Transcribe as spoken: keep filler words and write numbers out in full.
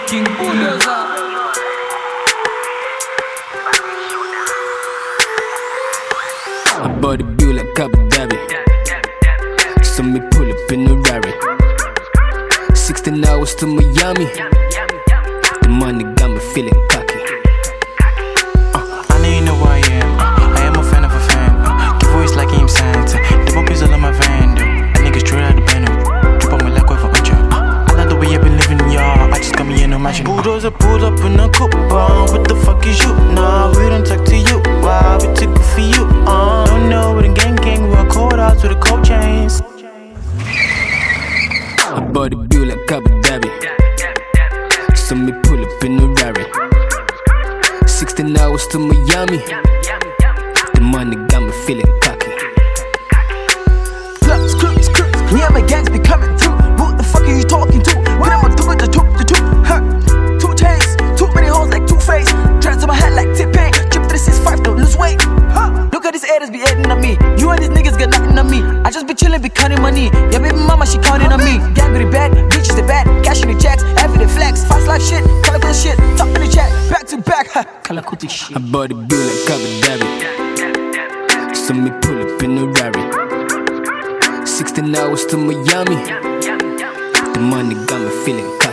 King Bulldozer. I bought a bill like Abu Dhabi, so me pull up in a Rari. Sixteen hours to Miami, the money got me feeling cocky. uh, I know you know who I am, uh, I am a fan of a fan, uh, give voice like him Santa. The pump is all on my van, though. A nigga straight out the bando, drip on my like with a huncho. uh, I like the way you been living, y'all, I just got me in no mansion. Bulldozer pulled up in a coupe, uh, what the fuck is you? Nah, we don't talk to you, why we too good for you? Uh, don't know what a gang gang, we are cold out to the cold chains. I bought a bill like Abu Dhabi, so me pull up in a Rari. Sixteen hours to Miami, the money got me feeling cocky. Clubs, clubs, clubs, me and my gangs be coming through. Who the fuck are you talking to? When I'm a do it, the two, the two, huh? Two chains, too many hoes like Two-Face. Dreads on my head like T-Pain. Chip three six five, don't lose weight, huh? Look at these haters be hating on me. You and these niggas got nothing on me. I just be chillin', be counting money. Yeah, baby mama, she counting on me. Gang with the bad, bitches the bad, cashing the checks, everyday flex, fast life shit, color the shit, top in the chat, back to back, huh? Kalakuti shit. I bought a bill like Abu Dhabi, so me pull up in a Rari. Sixteen hours to Miami, the money got me feeling cocky.